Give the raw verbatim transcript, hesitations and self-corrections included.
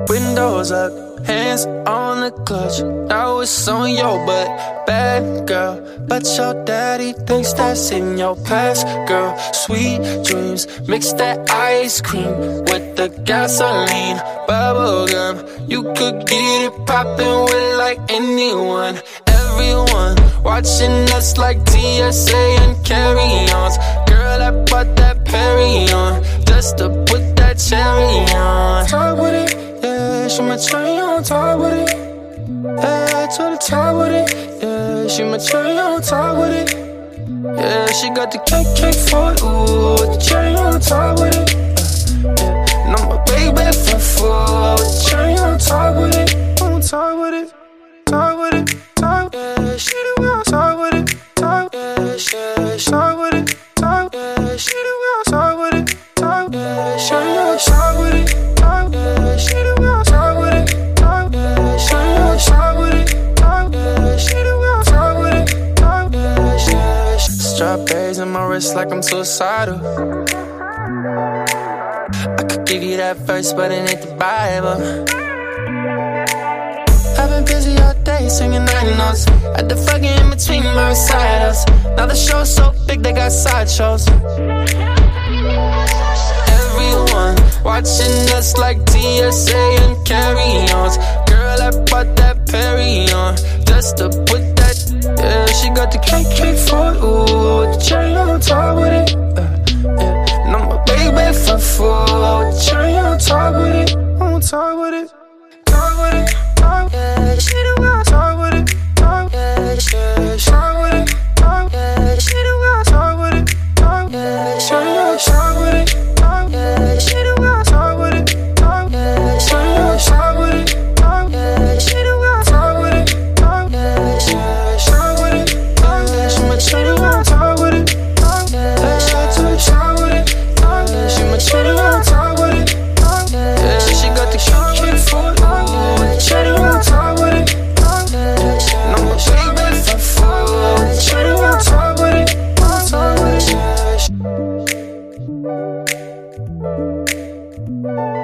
Windows up, hands on the clutch. Now it's on your butt, bad girl. But your daddy thinks that's in your past, girl. Sweet dreams, mix that ice cream with the gasoline, bubble gum. You could get it poppin' with like anyone. Everyone watching us like T S A and carry-ons. Girl, I bought that Perry on just to put that cherry on. Talk with it, yeah, she my cherry on top with it. Yeah, to the top with it, yeah, she my cherry on top with it. Yeah, she got the cake, cake for it, ooh, with the cherry on top with it. Uh, yeah, and I'm a baby for four, with the cherry on top with it. On top with it, talk with it, talk, yeah, she the one, talk with it, talk, yeah, she, talk with it, talk, yeah, she the one, talk with it, talk, yeah, she the one, talk with it, talk, yeah, she the one, talk with it, talk, yeah, she the one, talk with it, talk, yeah, she the one, talk with it, talk, yeah, she. Strawberries in my wrist like I'm suicidal. I could give you that verse, but it ain't the Bible. I've been busy all day singing nine notes. Had to fucking in between my recitals. Now the show's so big they got sideshows. Everyone watching us like T S A and carry-ons. Girl, I bought that Perry on just to put that. Yeah, she got the cake, cake for it, ooh, with the cherry on top with it. Uh, yeah, and I'm a baby for four, with the cherry on top with it. On top with it, talk with it. Yeah, she the one, talk with it, talk, yeah, she, talk with it, talk, yeah, she the one, talk with it, talk, yeah, she the one, talk with it, talk, yeah, she the one, talk with it, talk, yeah, she the one, talk with it, talk, yeah, she the one, talk with it, talk, yeah, she, talk with it, talk, yeah, she my she the one, talk with it, talk, yeah, she to the talk with it, talk, yeah, she my she the one, talk with it, talk, yeah, she got the cute kid for it, ooh, the cherry on top with it, talk, yeah, and I'm a baby for four, the cherry on top with it, on top with it, yeah.